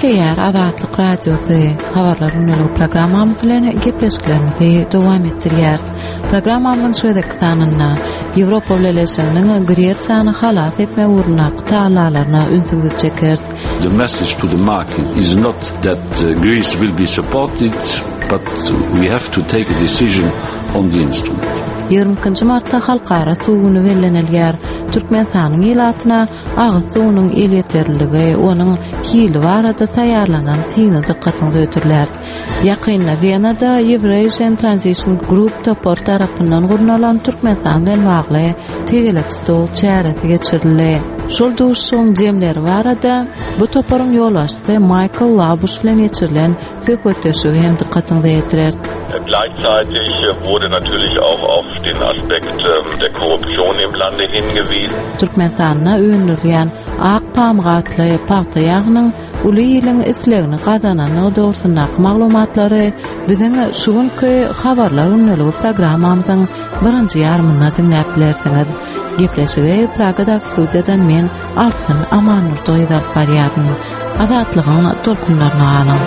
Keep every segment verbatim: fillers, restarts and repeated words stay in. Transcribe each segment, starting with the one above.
Eger Azatlyk Radiosu habarlaryny programmam bilen gepleşiklerimizi dowam etdirýär. Programmamyň şeýdeki sanyna Ýewropa Birleşiginiň Gretsiyany halat etme uğruna qıtalaryna ünsüzlik çeker. The message to the market is not that uh, Greece will be supported, but we have to take a decision on the instrument. yigirmanjy martda halkara suwuny bellenelýär. Türkmenistanyň ýylatyna agyz suwunyň el ýeterligi, onuň hili barada taýýarlanan syny dikkatinizi ötürler. Ýakynda Venada Eurasian Transition Group topor tarapyndan gurnalan Türkmenistan bilen bagly tegelik stol çäresi geçirildi. Şol duşuň jemleri barada bu toporyň ýolbaşçysy Michael Labush bilen geçirilen söhbetleşigi hem dikkatinizi ýetirer. Gleichzeitig wurde natürlich auch auf den Aspekt der Korruption im Lande hingewiesen. Türkmenistanyna öňürilýän ak pamgatly partiýanyň uly ýylyň islegini gazananyny dogrusynaky maglumatlary biziň şu günki habarlar öňlügi programmamyzyň birinji ýarmyna dinläp bilersiňiz. Gepleşigi Pragadak studiýadan men Altyn Amanur doýdap barýarym. Azatlygyň tolkunlaryna alyn.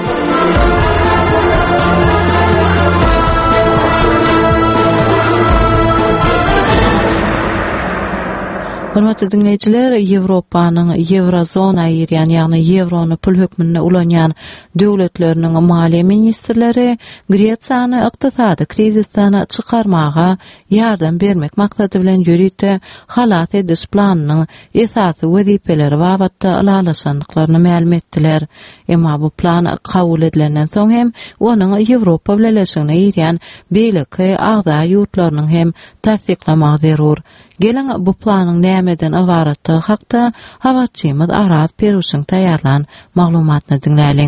Hormatly dinleyijiler, Ýewropanyň Eurozona ýerýän, ýagny Ýevrony pul hökmüne ulanýan döwletleriniň maliýe ministrleri Gretsiýany ykdysady krizisden çykarmaga ýardam bermek maksady bilen ýürütde halat ediş planynyň esasy wezipeleri babatda alalaşandyklaryny ma'lum etdiler. Emma bu plan kabul edilenden soň hem onuň Ýewropa Birleşigine ýerýän beýleki agda ýurtlarynyň hem tasdiklamagy zerur. Gelin bu planyň nämeden ibaratlygy hakda habarçymyz Arat Peruşyň taýýarlan maglumatyny dinläliň.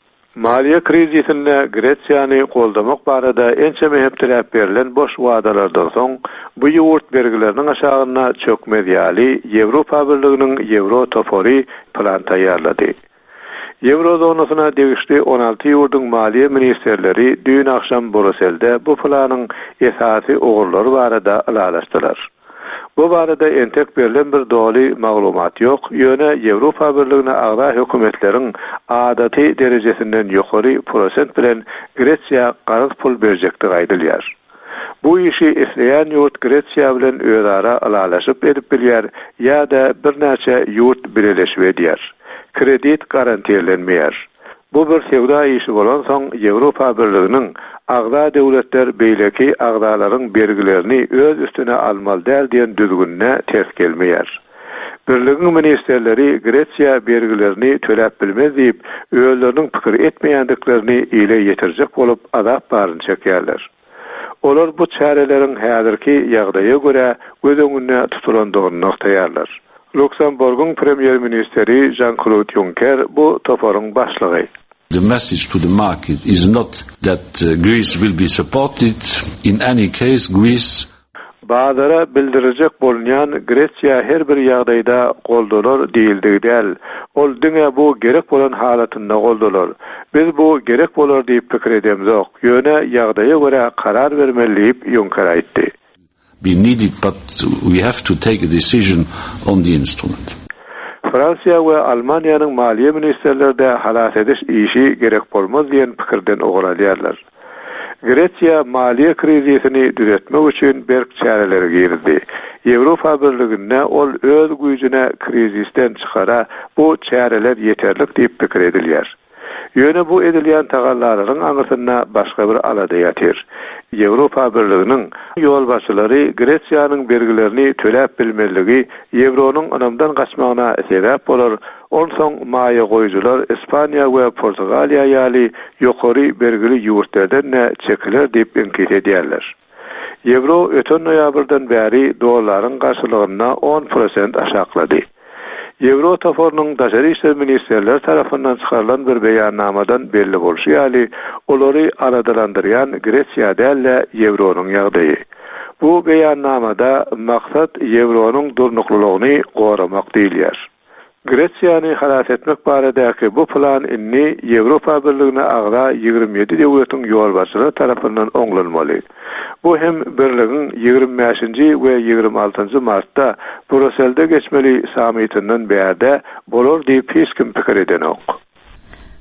Maliýe krizisinde Gretsiýany goldamak barada ençe mehepdirep berilen boş wadalardan soň bu ýurt bergileriniň aşagyna çökmez ýaly Ýewropa Birliginiň Euro topori plan taýýarlady. Eurozonasına degişli on alty ýurduň maliýe ministrleri düýün akşam Brüsselde bu planyň esasy ogurlary barada alalaşdylar. Bu barada entek berilen bir doli maglumat yok. Ýöne Ýewropa Birligine agda hökümetleriň adaty derecesinden ýokary prosent bilen Gretsiýa garz pul berjekdigi aýdylýar. Bu işi isleýän ýurt Gretsiýa bilen özara alalaşyp edip bilýär ýa-da bir näçe ýurt birleşip edýär. Kredit garantilenmeýär. Bu bir sewda işi bolan soň Ýewropa Birliginiň agda döwletler beýleki agdalaryň bergilerini öz üstüne almaly däl diýen düzgünne ters gelmeýär. Birligiň ministrleri Gretsiýa bergilerini töläp bilmez diýip öýleriniň pikir etmeýändiklerini ile ýetirjek bolup azap baryn çekýärler. Olar bu çäreleriň häzirki ýagdaýa görä göz öňünde tutulandygyny noktaýarlar. Luksemburgyň premier ministeri Jean-Claude Juncker bu toporyň başlygy. The message to the market is not that uh, Greece will be supported. In any case, Greece bazara bildirecek bolýan Gretsiýa her bir ýagdaýda goldolar diýildigi däl. Ol diňe bu gerek bolan halatynda goldolar. Biz bu gerek bolar diýip pikir edemzok. Ýöne ýagdaýa görä karar bermeli diýip Juncker aýtdy. We need it, but we have to take a decision on the instrument. Fransiýa we Almaniýanyň maliýe ministrleri de halat ediş işi gerek bolmaz diýen pikirden oguralýarlar. Gretsiýa maliýe krizisini düzeltmek üçin berk çäreleri girdi. Ýewropa Birligine ol öz güýjüne krizisten çykara bu çäreler ýeterlik diýip pikir edilýär. Ýöne bu edilýän tagallaryň aňysyna başga bir alada ýatyr. Ýewropa Birliginiň ýolbaşçylary Gretsiýanyň bergilerini töläp bilmeligi Ýevronyň anamdan gaçmagyna sebäp bolar. On soň maýa goýjylar Ispaniýa we Portugaliýa ýaly ýokary bergili ýurtlardan çekiler diýip enkit edýärler. Ýewro ötən noýabrdan bäri dollaryň garşylygyna on prosent aşaklady. Ýewro toporynyň daşary işler ministrleri tarapyndan çykarylan bir beýannamadan belli bolşy ýaly olary aradalandyrýan Gretsiýa dälle Ýevronyň ýagdaýy. Bu beýannamada maksat Ýevronyň durnuklygyny goramak diýilýär. Gretsiýany halat etmek baradaky bu plan inni Ýewropa Birligine agda ýygrimi ýedi döwletiň ýolbaşçylary tarapyndan oňlanmaly. Bu hem birligiň ýygrimi beşinji we ýygrimi altynjy martda Brüsselde geçmeli samitinden bäde bolar diýip hiç kim pikir edenok.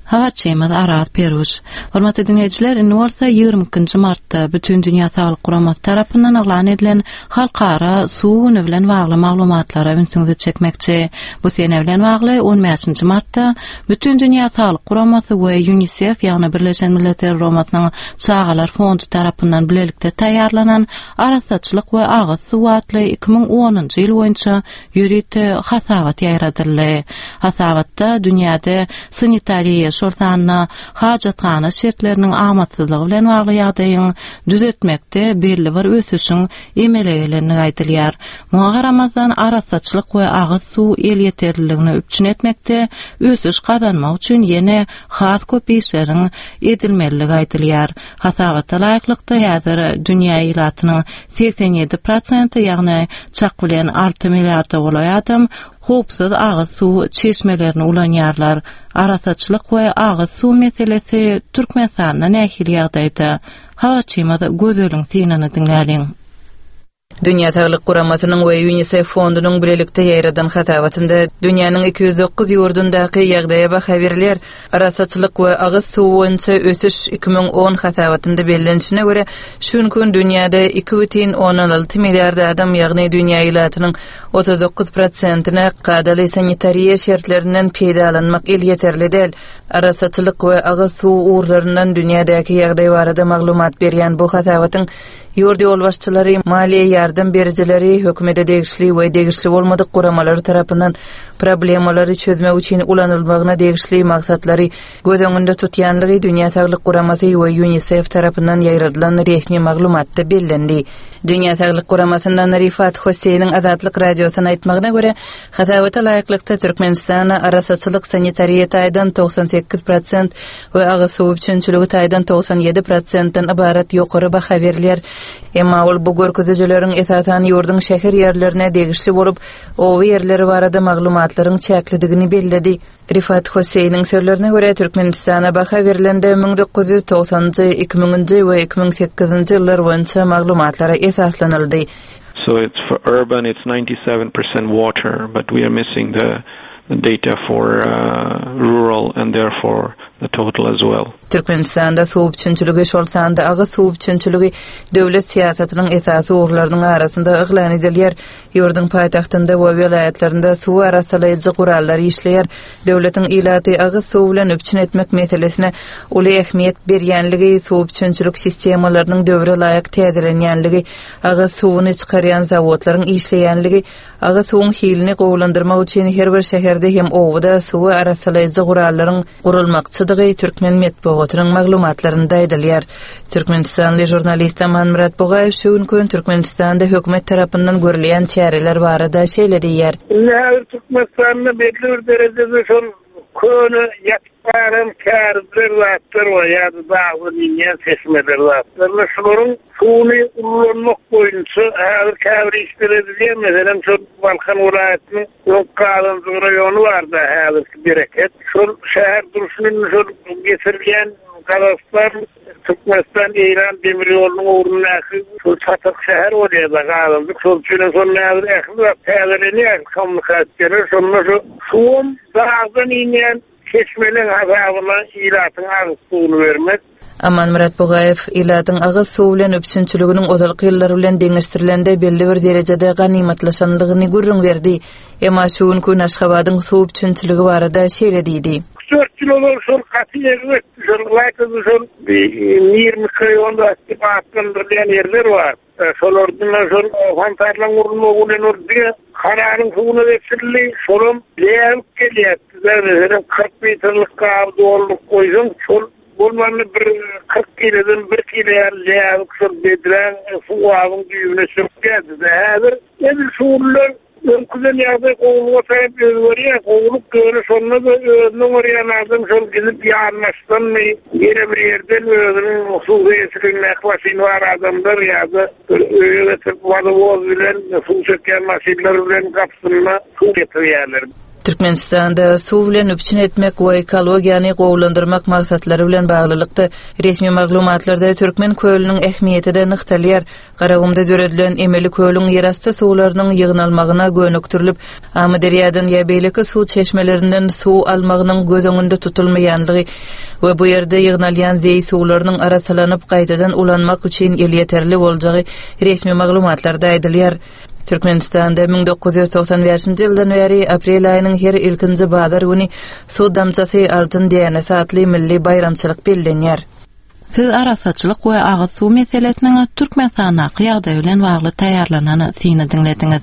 Hawa çeýmez Arat Peruş. Hormatly dinleýijiler, indi bolsa ýygrimi ikinji martda Bütün Dünýä Saglyk Guramasy tarapyndan eglan edilen halkara suw bilen bagly maglumatlara ünsüňizi çekmekçi. Bu sene bilen bagly on beşinji martda Bütün Dünýä Saglyk Guramasy we UNICEF ýagny Birleşen Milletler Guramasynyň Çağalar Fondu tarapyndan bilelikde taýýarlanan arasaçlyk we agyz suw atly iki ming onunji ýyl boýunça ýürüte hasawat ýaýradyldy. Hasawatda dünýäde sanitariýa şortanyna, hajatxana şertleriniň amatsızlygy bilen bagly ýagdaýyň düzeltmekde belli bir ösüşiň emeleýälerini aýdylýar. Muňa garamazdan arasaçlyk we agyz suw el ýeterliligini üçin etmekde ösüş kazanmak üçin ýene has köp işleriň edilmeligi aýdylýar. Hasawatda laýyklykda häzir dünýä ýylatynyň seksen ýedi prosenty ýagny çak bilen alty milliarda bolan adam hopsuz agyz suw çeşmelerini ulanýarlar. Arasaçlyk we agyz suw meselesi Türkmenistanda nähili ýagdaýda. Hawa çeýmede gözeliň synany dinläliň. Dünya Saglyk Guramasynyň we UNICEF fondunyň bilelikde ýaradan hasawatynda dünýäniň iki yüz dokuz ýurdundaky ýagdaýa baha berilýär. Arasaçlyk we agyz suw boýunça ösüş iki ming on hasawatynda bellenişine görä şu gün dünýäde iki бүтүн onan alty milliard adam ýagny dünýä ýylatynyň otuz dokuz prosentyna gadaly sanitariýa şertlerinden peýdalanmak el ýeterli däl. Arasaçlyk we agyz suw urlaryndan dünýädäki ýagdaý barada maglumat berýän bu hasawatyň ýurdy ýol başçylary, maliýe ýardam berjileri, hökümete degişli we degişli bolmadyk guramalar tarapyndan problemalary çözmek üçin ulanylmagyna degişli maksatlary göz öňünde tutýanlygy Dünýä Saglyk Guramasy we UNICEF tarapyndan ýaýradylan resmi maglumatda bellendi. Dünýä Saglyk Guramasynyň Rifat Hoseýniň Azatlyk radiosyna aýtmagyna görä, hasawata laýyklykda Türkmenistana arasaçlyk sanitariýa taýdan doksan sekiz prosent we agyz suw üçinçiligi taýdan doksan ýedi prosentdan ibarat ýokary baha berilýär. Emma ol bu görkezejileriň esasan ýurdun şäher ýerlerine degişli bolup, o ýerleri barada maglumatlaryň çäklidigini belledi. Rifat Hoseýniň sözlerine görä Türkmenistana baha berilende bir dokuz yüz doksanjy, iki mingi we iki ming sekizinji ýyllar boýunça maglumatlara esaslanyldy. So it's for urban, it's ninety-seven percent water, but we are missing the, the data for uh, rural and therefore the total as well. Türkmenistanda suw üçinçiligi şolsanda agyz suw üçinçiligi döwlet siýasatynyň esasy urlarynyň arasynda eglan edilýär. Ýurdun paýtagtynda we welaýatlarynda suw arasalaýjy gurallar işleýär. Döwletiň ilaty agyz suw bilen öpçün etmek meselesine uly ähmiýet berýänligi, suw üçinçilik sistemalarynyň döwre laýyk täzelenýänligi, agyz suwuny çykarýan zawodlaryň işleýänligi, agyz suwuň hilini gowlandyrmak üçin her bir şäherde hem owda suw arasalaýjy gurallaryň gurulmakçydygy Türkmen medeniýetiniň maglumatlarynda aýdylýar. Türkmenistanly jurnalist Aman Murat Bogaýew şu gün Türkmenistanda hökümet tarapyndan görülen çäreler barada şeýle diýär. Nähir Türkmenistanda belli bir derejede şol köni ýatparam kärdir wagtlar we ýa-da bagly niýe seçmeler wagtlar. Şolaryň suwuny ulanmak boýunça häzir käbir işlerediler. Meselem şol Balkan welaýatynyň Ýokgalan raýony barda häzirki bereket. Şol şäher duruşunyň şol getirilýän galaslar Türkmenistan İran demir ýolunyň uğrundaky şol çatyk şäher bolýar galandy. Şol üçin şol näzir ähli täzelenýär kommunikasiýalar. Şonda şu suwum bagdan inen çeşmeleň hasabyna ýylatyň agyz suwuny bermek. Aman Murat Bogaýew ýylatyň agyz suw bilen öpçünçiliginiň ozalky ýyllary bilen deňeşdirilende belli bir derejede ganymatlaşanlygyny görüň berdi. Emma şu gün Aşgabatyň suw öpçünçiligi barada şeýle diýdi. dört kilolor şol gatyýerler, şol laýyky şol ýygrimi kilonda ýatylan ýerler bar. Şolardan şol fantarlaň urulmagy bilen urdy. Kanaryň suwuny geçirildi, şolum leýip gelýär. Zäre kırk metrlik gap doluk goýdum. Şol bolmany bir kırk kilodan bir kilo leýip şol bedren suwagyň düýüne çökýärdi. Häzir ýa-da şuwlar öňküden ýagdaý gowulga täýip berýär. Gowulup göre şonda da özüň orýanlardan şol gidip ýarnaşdanmy, ýere bir ýerden özüniň suw geçirmek başyny var adamlar ýa-da öýe getip wada boz bilen suw çökýän maşinler bilen gapsyna suw getirýärler. Türkmenistanda suw bilen üpçün etmek we ekologiýany gowlandyrmak maksatlary bilen baglylykda resmi maglumatlarda Türkmen kölüniň ähmiýeti de nyktalýar. Garagumda döredilen emeli kölüň ýerasty suwlarynyň ýygnalmagyna gönükdirilip, Amudarýadan ýa beýleki suw çeşmelerinden suw almagynyň göz öňünde tutulmaýanlygy we bu ýerde ýygnalýan zeý suwlarynyň arasylanyp gaýtadan ulanmak üçin el ýeterli boljagy resmi maglumatlarda aýdylýar. Türkmenistanda bin dokuz yüz doksan beşinji ýyldan beri aprel aýynyň her ilkinji bazar güni suw damçasy altyn däne satly milli bayramçylyk bellenýär. Siz arasaçylyk we agyz suw meselesiniň Türkmenistana ýagdaýy bilen bagly taýýarlanan syny dinlediňiz.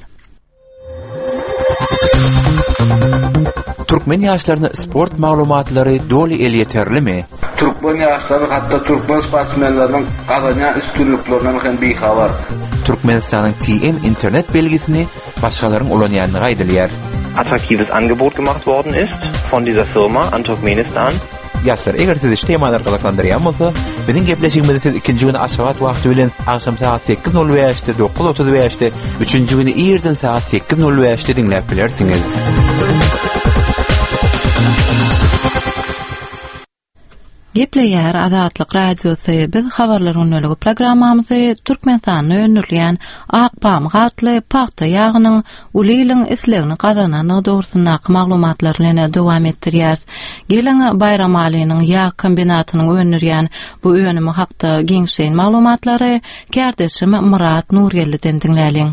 Türkmen ýaşlaryna sport maglumatlary doly el ýeterlimi? Türkmen ýaşlary hatda Türkmen sportmenleriň gazanýan üstünliklerinden hem beýhabar. Türkmenistanyň T M internet belgisini başgalaryň ulanýanyny gaýdylýar. Attraktives Angebot gemacht worden ist von dieser Firma an Turkmenistan. Ýaşlar, eger siz işleýänler galaklandyrýan bolsa, biziň gepleşigimizi siz ikinji güni aşagat wagty bilen akşam saat sekiz nol beşde dokuz otuz beşde, üçünji güni ýerden saat sekiz nol beşde dinläp bilersiňiz. Gepleýär Azatlyk radiosy biz habarlaryň önlügi programmamyzy Türkmenistanyň önürleýän Akpam gatly paxta ýagynyň ulylyň islegini gazanany dogrusyna maglumatlar bilen dowam etdirýär. Gelen bayram alynyň ýag kombinatynyň önürleýän bu önümi hakda giňşeýin maglumatlary kardeşim Murat Nurýelden dinläliň.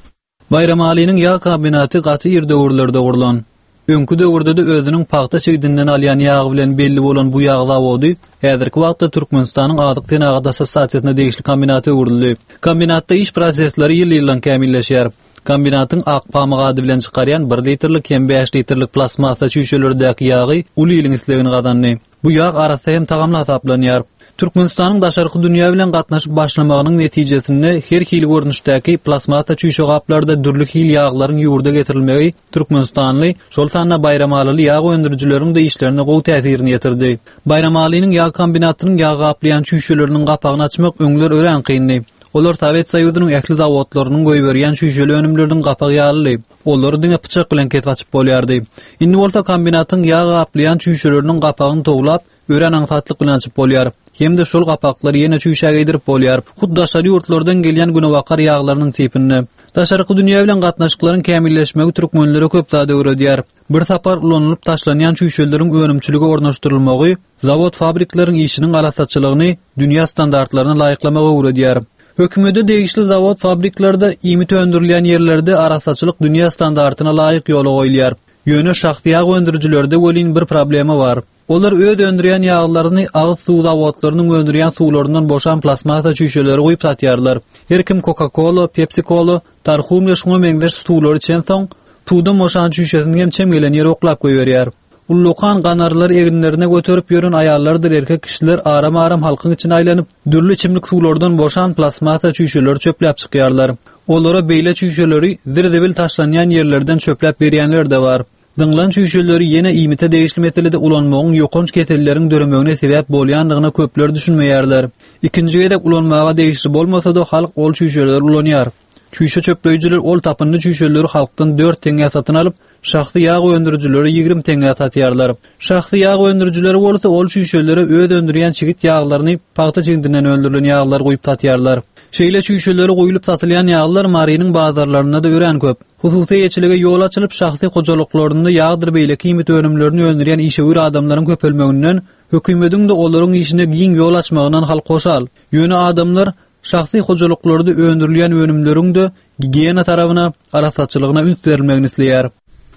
Bayram alynyň ýag kombinaty gaty ýerde urlarda gurulan. Öňkü döwürde de özüniň paxta çegdinden alýan ýagy bilen belli bolan bu ýag zawody häzirki wagtda Türkmenistanyň Adyk Tenagat Assosiasiýasyna degişli kombinaty uruldy. Kombinatda iş prosesleri ýyl-ýyldan kämilleşýär. Kombinatyň Akpam gady bilen çykarýan bir litrlik hem beş litrlik plasmasa çüýşelerdäki ýagy ulylyň islegini gazandy. Bu ýag arasy hem tagamly hasaplanýar. Türkmenistanyň daşarky dünýä bilen gatnaşyp başlamagynyň netijesinde her hili görnüşdäki plasmasa çüýşe gaplarda dürli hil ýaglaryň ýurda getirilmegi Türkmenistanly şol sanna bayramaly ýag öndürjüleriň de işlerine gowy täsirini ýetirdi. Bayramalynyň ýag kombinatynyň ýag gaplayan çüýşeleriniň gapagyny açmak öňler ören kyndy. Olar Sovet Soýuzynyň ähli zawodlarynyň goý berýän çüýşeli önümleriniň gapagy ýaly. Olar diňe pyçak bilen ketip açyp bolýardy. Indi bolsa kombinatyň ýag gaplayan çüýşeleriniň gapagyny toglap ören aňsatlyk bilen açyp bolýar. Hemde şol gapaklary ýene çüýşäge gidip bolýar. Hudda şary ýurtlardan gelýän günewakar ýaglarynyň tipini. Daşarky dünýä bilen gatnaşyklaryň kämilleşmegi türkmenlere köp zada öwredýär. Bir sapar ulanylyp taşlanýan çüýşeleriň önümçiligi ornaşdyrylmagy, zawod fabriklaryň işiniň alasaçylygyny dünýä standartlaryna laýyklamagy öwredýär. Hökümete degişli zawod fabriklarda ýmit öndürilýän ýerlerde arasaçylyk dünýä standartyna laýyk ýola goýulýar. Ýöne şahty ýag öndürjülerde welin bir problemi bar. Olar öz öndürýän ýaglaryny agyz suw zawodlarynyň öndürýän suwlaryndan boşan plasmasa çüýşeleri goýup satýarlar. Her kim Coca-Cola, Pepsi-Cola, tarhum ýa şoňa meňdeş suwlar içen soň, suwdan boşan çüýşesini hem çem gelen ýere oklap goýberýär. Ulluqan ganarlar eginlerine götürüp ýören aýallardyr erkek kişiler aram-aram halkyň içine aýlanyp, dürli çimlik suwlardan boşan plasmasa çüýşeleri çöpläp çykýarlar. Olara beýle çüýşeleri dirdebil taşlanýan ýerlerden çöpläp berýänler de bar. Dınglan çüýşeleri ýene ýmite degişli meselede ulanmagyň ýokunç ketelleriň döremegine sebäp bolýandygyna köpler düşünmeýärler. İkinji edek ulanmaga degişli bolmasa-da halk ol çüýşeleri ulanýar. Çüýşe çöpleýijiler ol tapynly çüýşeleri halkdan dört teňe satyn alyp, şahsy ýag öndürjüleri ýigrim teňe satýarlar. Şahsy ýag öndürjüleri bolsa ol çüýşeleri öz öndürýän çigit ýaglaryny paxta çeginden öndürilen ýaglar goýup satýarlar. Şeýle çüýşeleri goýulyp satylýan ýaglar Marynyň bazarlaryna da ören köp. Hususy ýeçilige ýol açylyp şahsy gojalyklarynda ýagdyr beýleki ýmit önümlerini öndürýän işewir adamlaryň köpelmeginden hökümetiň de olaryň işine giň ýol açmagyndan halk goşal. Ýöne adamlar şahsy gojalyklarda öndürilýän önümleriň de gigiýena tarabyna, arasaçylygyna üns berilmegini isleýär.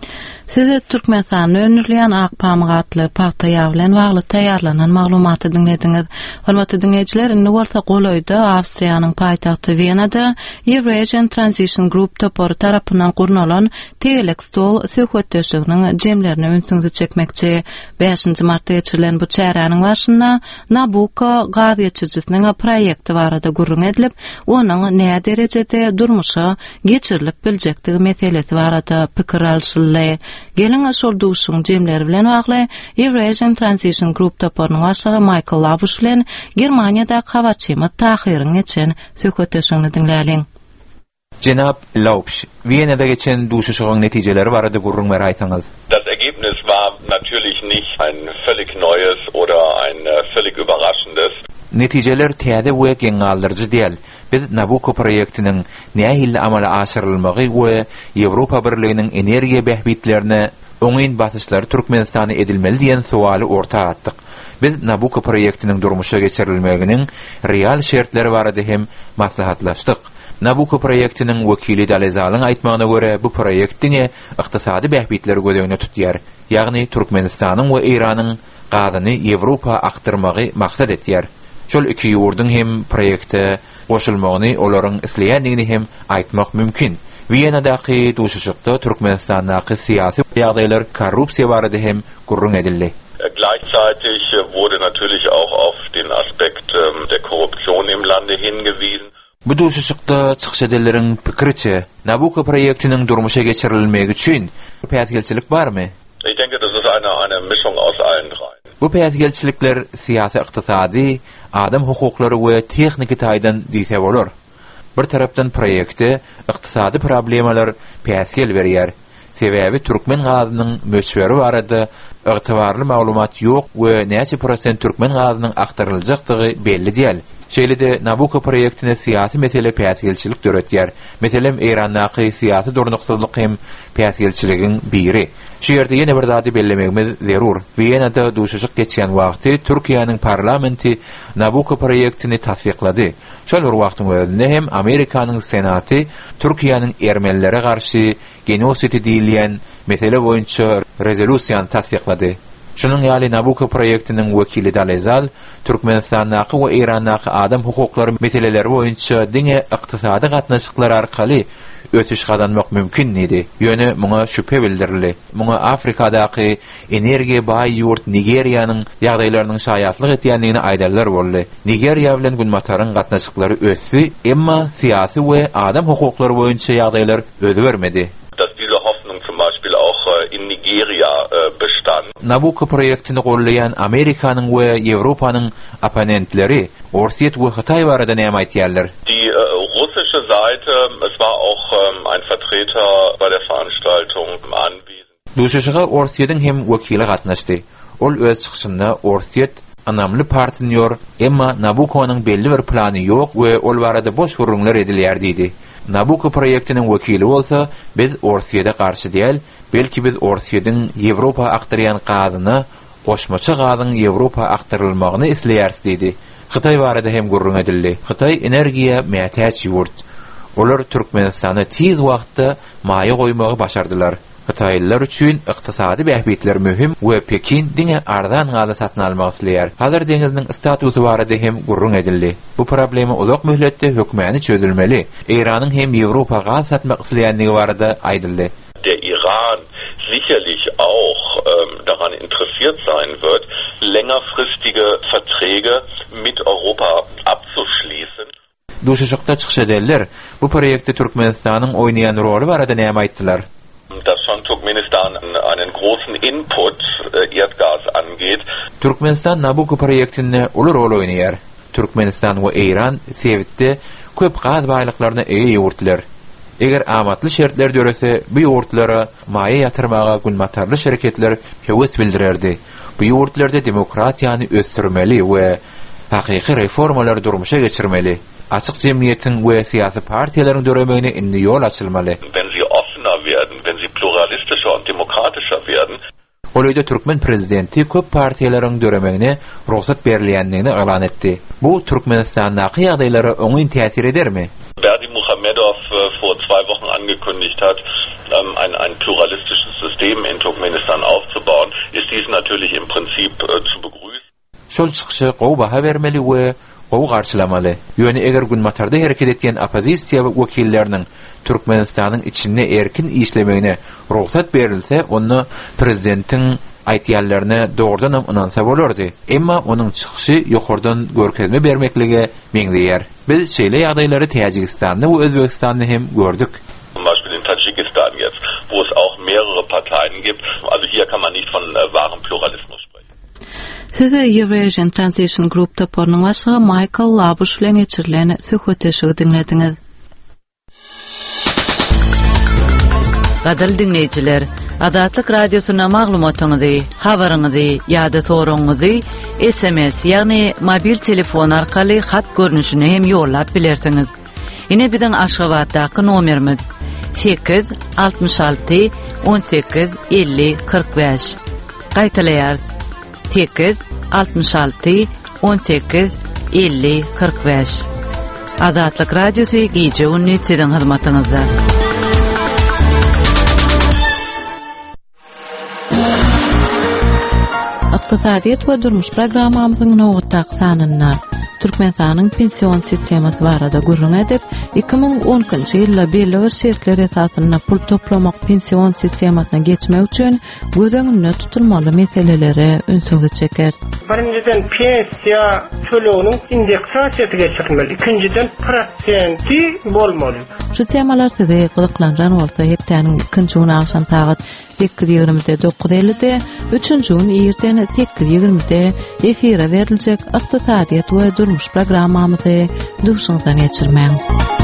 Size Türkmenistanyň önürleýän Akpam gatly paxta ýagy bilen bagly taýýarlanan maglumaty dinlediňiz. Hormatly dinleýijiler, indi bolsa Goloýda, Awstriýanyň paýtagty Wienada Eurasian Transition Group topory tarapyndan gurnalan tegelek stol söhbetdeşliginiň jemlerini öňsüňize çekmekçi. beşinji martda geçirilen bu çäräniň başynda Nabucco gaz geçirjisiniň proýekti barada gurrun edilip, onuň näme derejede durmuşa geçirilip biljekdigi meselesi barada pikir alşyldy. Gelin şol duşun jemleri bilen bagly Eurasian Transition Group toporynyň başlygy Michael Labush bilen Germaniýada habarçymy tahyryň geçen söhbetdeşligini dinläliň. Jenap Labush, Wienada geçen duşuşygyň netijeleri barada gurrun ber aýsaňyz. Das war natürlich nicht ein völlig neues oder ein völlig überraschendes. Netijeler täze we geňaldyrjy diýil. Biz Nabucco proýektiniň nähili amala aşyrylmagy we Ýewropa Birliginiň energiýa behbitlerini oňyn basyşlary Türkmenistana edilmeli diýen sualy ortaga atdyk. Biz Nabucco proýektiniň durmuşa geçirilmeginiň real şertleri barada hem maslahatlaşdyk. Nabucco proýektiniň wekili Dalezalyň aýtmagyna görä, bu proýektiňe ykdysady behbitleri gözeňde tutýar. Ýagny Türkmenistanyň we Iranyň gadyny Ýewropa aktyrmagy maksat etýär. Şol iki ýurdun hem proýekte goşulmagyny, olaryň isleýändigini hem aýtmak mümkin. Wienadaky duşuşykda Türkmenistanyň syýasy ýagdaýlar korrupsiýa barada hem gurrun edildi. Gleichzeitig wurde natürlich auch auf den Aspekt der Korruption im Lande hingewiesen. Bu duşuşykda çykyş edelleriň pikiriçe, Nabucco proýektiniň durmuşa geçirilmegi üçin päýtgelçilik barmy? Ich denke, das ist eine eine Mischung aus allen dreien. Bu päýtgelçilikler syýasy, ykdysady, adam hukuklary we techniki taýdan diýse bolar. Bir tarapdan proýekte ykdysady problemalar päýtgel berýär. Sebäbi türkmen gazynyň möçberi barada ygtybarly maglumat ýok we näçe prosent türkmen gazynyň aktaryljakdygy belli diýil. Şeýlede Nabucco proýektine syýasy mesele päýtgelçilik döretýär. Meselem Erandaky syýasy durnuksuzlyk hem päýtgelçiligiň biri. Şu ýerde ýene bir zady bellemegimiz zerur. Wienada duşuşyk geçýän wagty Türkiýanyň parlamenti Nabucco proýektini tasdiklady. Şol bir wagtyň özünde hem Amerikanyň senaty Türkiýanyň ermenilere garşy genosit diýilýän mesele boýunça rezolýusiýany tasdiklady. Şunun ýaly Nabucco proýektiniň wekili Dalezal Türkmenistanyň we Iranyň adam hukuklary meseleleri boýunça diňe ykdysady gatnaşyklar arkaly ötüş gadanmak mümkin idi. Ýöne muňa şüphe bildirildi. Muňa Afrikadaky energiýa baý ýurt Nigeriýanyň ýagdaýlarynyň şaýatlyk etýändigini aýdarlar boldy. Nigeriýa bilen Günmataryň gatnaşyklary ösdi, emma syýasy we adam hukuklary boýunça ýagdaýlar özgermedi. Dass diese Hoffnung zum Beispiel auch in Nigeria bestand. Nabucco proýektini gollayan Amerikanyň we Ýewropanyň opponentleri Orsiýet we Hytaý barada näme aýtýarlar? Die russische Seite, es war auch ein Vertreter bei der Veranstaltung anwesend. Duşuşyga Orsiýetiň hem wekili gatnaşdy. Ol öz çykyşynda Orsiýet anamly partnýor, emma Nabucconyň belli bir plany ýok we ol barada boş gurrunlar edilýär diýdi. Nabucco proýektiniň wekili bolsa, biz Orsiýete garşy diýil, belki biz Orsiýetiň Ýewropa aktyrýan gazyny, goşmaça gazyň Ýewropa aktyrylmagyny isleýäris diýdi. Hytaý barada hem gurrun edildi. Hytaý energiýa mätäç ýurt. Olar Türkmenistany tiz wagtda maýa goýmagy başardylar. Hytaýlylar üçin ykdysady behbitler mühim we Pekin diňe ardan gazy satyn almak isleýär. Hazır deňizniň statusy barada hem gurrun edildi. Bu problemi uzak mühletde hökmäni çözülmeli. Iranyň hem Ýewropa gaz satmak isleýändigi barada aýdyldy. Der Iran sicherlich auch ähm, daran interessiert sein wird, längerfristige Verträge mit Europa abzuschließen. Duşuşykda çykyş edenler bu proýekde Türkmenistanyň oýnaýan roly barada näme aýtdylar? Dass schon Turkmenistan einen großen Input äh, Erdgas angeht. Türkmenistan Nabucco proýektinde uly rol oýnaýar. Türkmenistan we Iran sebitde köp gaz baýlyklaryna eýe ýurtlar. Eger amatly şertler dörese, bu ýurtlara maýa ýatyrmaga günmatarly şirketler hewes bildirerdi. Bu ýurtlarda demokratiýany ösdürmeli we hakyky reformalar durmuşa geçirmeli. Açyk jemgyýetiň we syýasy partiýalaryň döremegine indi ýol açylmaly. Wenn sie offener werden, wenn sie pluralistischer und demokratischer werden. Olayda Türkmen prezidenti köp partiýalaryň döremegine ruhsat berilýändigini elan etdi. Bu Türkmenistanyň ýagdaýlary oňyn täsir edermi? Berdi Muhamedov vor zwei Wochen angekündigt hat, ein, ein pluralistisches System in Turkmenistan aufzubauen, ist dies natürlich im Prinzip zu begrüßen. Şol çykyşy gowy baha bermeli we gowy garşylamaly. Ýöne eger Günmatarda hereket etýän opozisiýa wekilleriniň Türkmenistanyň içinde erkin işlemegine ruhsat berilse, onu prezidentiň aýtýanlaryna dogrudan hem inansa bolardy. Emma onuň çykyşy ýokardan görkezme bermeklige meňzeýär. Biz şeýle ýagdaýlary Täjikistanda we Özbekistanda hem gördük. Zum Beispiel in Tadschikistan jetzt, wo es auch mehrere Parteien gibt. Also hier kann man nicht von äh, wahrem Pluralismus sprechen. Size Eurasian Transition Group taparnyň başlygy Michael Labush bilen geçirilen söhbetleşigi dinlediňiz. Gadal dinleyijiler, Adatlyk radiosyna maglumatyňyzy, habaryňyzy ýa-da soragyňyzy S M S ýagny mobil telefon arkaly hat görnüşine hem ýollap bilersiňiz. Ine biziň Aşgabatdaky nomerimiz sekiz altmış alty on sekiz elli kırk beş. Gaýtaýar sekiz altmış alty on sekiz elli kırk beş. Adatlyk radiosy gije ünni siziň hyzmatyňyzda. Iqtisadiýet we durmuş programmamyzyň nowatdaky sanyna Türkmenistanyň pensiýon sistemasy barada gurrun edip iki ming onunçy ýylda belli bir şertler esasyna pul toplamak pensiýon sistemasyna geçmek üçin gözeňinde tutulmaly meseleleri ünsüňde çeker. Birinciden pensiýa töleginiň indeksasiýaty geçirilmeli. İkinciden prosenti bolmaly. Şu temalar size gyzyklanjan bolsa hepdeniň ikinji gün akşam saat sekiz ýigrimide dokuz ellide, üçünji gün ýerden sekiz ýigrimide efire beriljek Iqtisadiýet we durmuş programmamyzy duşuňdan geçirmäň.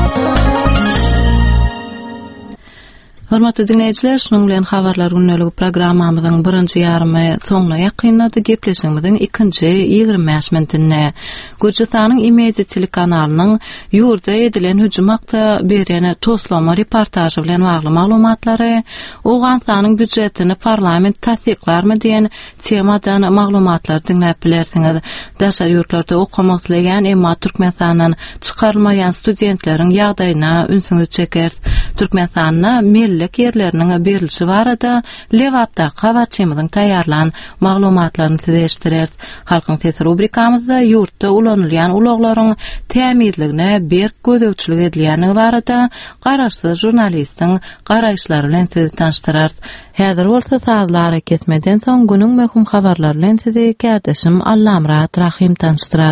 Hormatly dinleýijiler, şonuň bilen habarlar günneligi programmamyzyň birinji ýarymy soňuna ýakynlady. Gepleşigimiziň ikinji ýygrimi beş minutine Gürjistanyň Imediýetçilik kanalynyň ýurda edilen hüjüm hakda berýän toslama reportajy bilen bagly maglumatlary, Owganstanyň büdjetini parlament tasdiklarmy diýen temadan maglumatlar dinläp bilersiňiz. Daşary ýurtlarda okumak dileýän emma Türkmenistanyň çykarylmaýan studentleriň ýagdaýyna ünsüňizi çeker. Türkmenistanyň millik yerleriniň berilişi barada Lewapda habarçymyzyň taýýarlan maglumatlaryny size eşitdirýäris. Halkyň sesi rubrikamyzda ýurtda ulanylýan ulaglaryň tämirligine berk gözegçilik edilýäni barada garaşsyz jurnalistiň garaýşlary bilen sizi tanıştyrarys. Häzir bolsa saatlara kesmeden soň günüň möhüm habarlary bilen sizi kardeşim Allamrat Rahim tanıştyrar.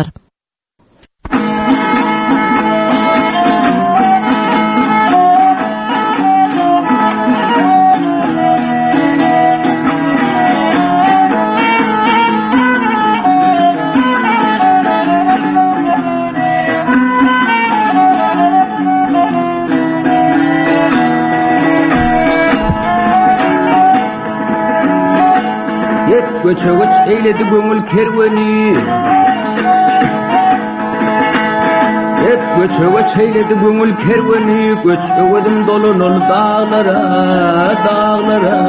Göçögöç eyledi göňül kerweni Hep göçögöç eyledi göňül kerweni Göçögedim dolunul dağlara, dağlara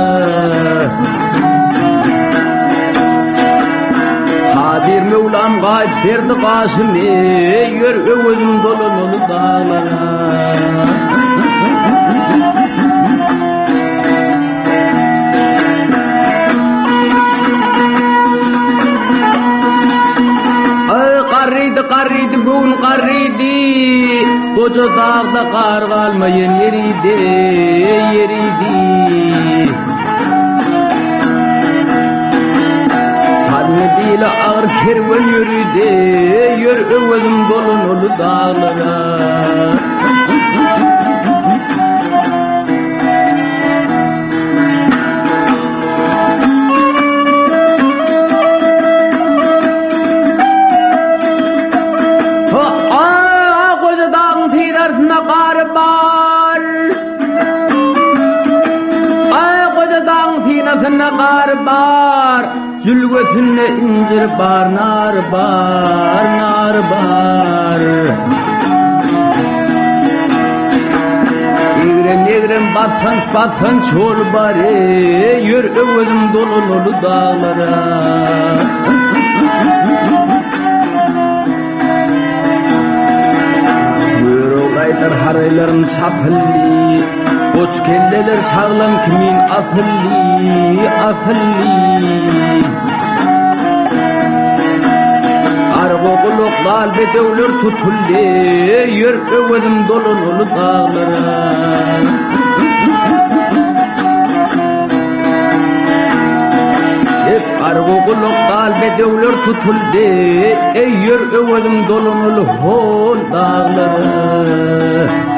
Kadir Mevlam gaýp berdi gaşymy Ýörgedim dolunul dağlara Qarridi bugün qarridi Koca dağda qar qalmayan yeridi yeridi Sadni bila ağır kervan yürüdi Yör övedim dolun olu dağlara Nar bar, zülgötünle incir bar, nar bar, nar bar. Egrem egrem batsanç batsanç ol bari, yör övedim dolunulu dağlara. Buyur olaylar haraylarım çapılli, Koç kelleler sağlam kimin asılli, asılli Argo kuluk dalbe devler tutulli Yör övedim dolunulu dağlara Hep argo kuluk dalbe devler tutulli Ey yör övedim dolunulu hol dağlara